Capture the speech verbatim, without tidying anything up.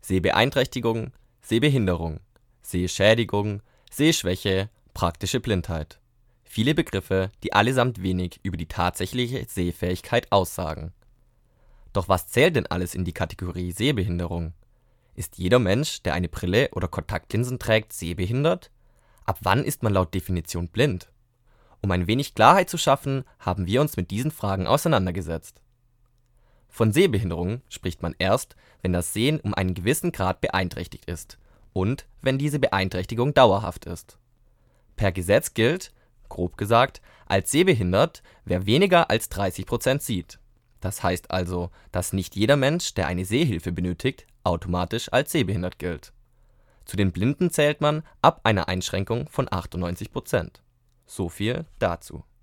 Sehbeeinträchtigung, Sehbehinderung, Sehschädigung, Sehschwäche, praktische Blindheit. Viele Begriffe, die allesamt wenig über die tatsächliche Sehfähigkeit aussagen. Doch was zählt denn alles in die Kategorie Sehbehinderung? Ist jeder Mensch, der eine Brille oder Kontaktlinsen trägt, sehbehindert? Ab wann ist man laut Definition blind? Um ein wenig Klarheit zu schaffen, haben wir uns mit diesen Fragen auseinandergesetzt. Von Sehbehinderung spricht man erst, wenn das Sehen um einen gewissen Grad beeinträchtigt ist und wenn diese Beeinträchtigung dauerhaft ist. Per Gesetz gilt, grob gesagt, als sehbehindert, wer weniger als dreißig Prozent sieht. Das heißt also, dass nicht jeder Mensch, der eine Sehhilfe benötigt, automatisch als sehbehindert gilt. Zu den Blinden zählt man ab einer Einschränkung von achtundneunzig Prozent. So viel dazu.